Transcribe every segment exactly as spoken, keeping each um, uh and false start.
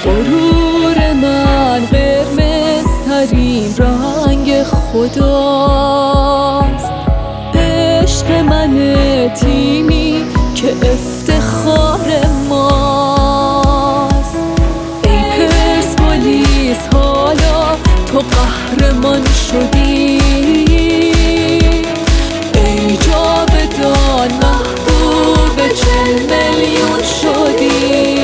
غرور من قرمز ترین رنگ خداست. عشق من تیمی که افتخار ماست. ای پرسپولیس حالا تو قهرمان شدی، ای جاودان محبوب چل میلیون شدی.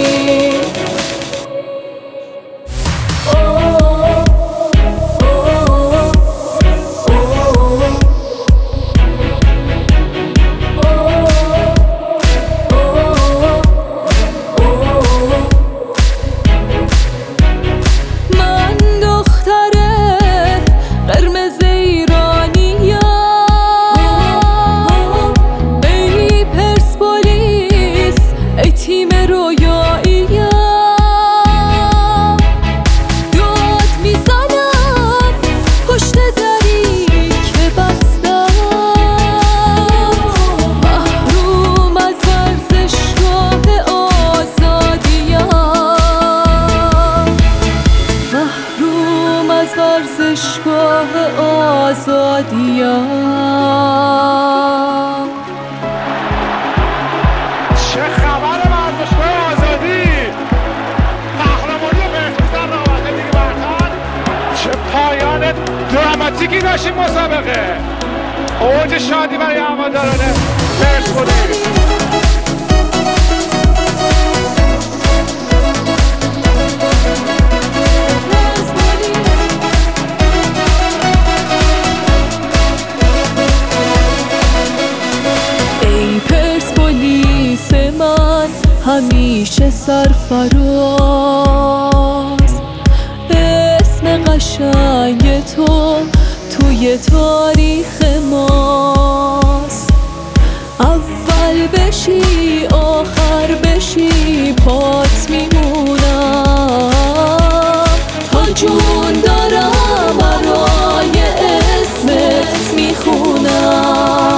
ورزشگاه آزادی‌ام. چه خبر ورزشگاه آزادی؟ قهرمانی بهتر رابطه دیگه برتر. چه پایان دراماتیکی داشت این مسابقه. اوج شادی برای هواداران پرسپولیس. همیشه سرفراز، اسم قشنگ تو توی تاریخ ماست. اول بشی آخر بشی پات میمونم، تا جون دارم برای اسمت میخونم.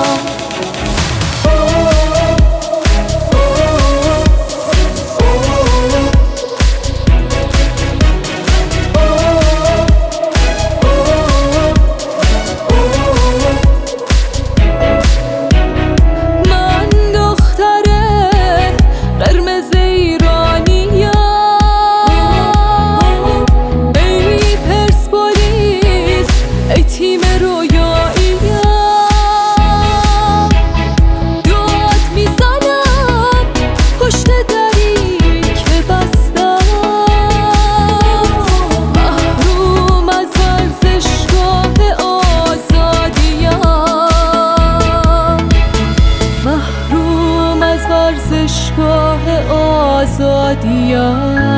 ورزشگاه آزادی‌ام.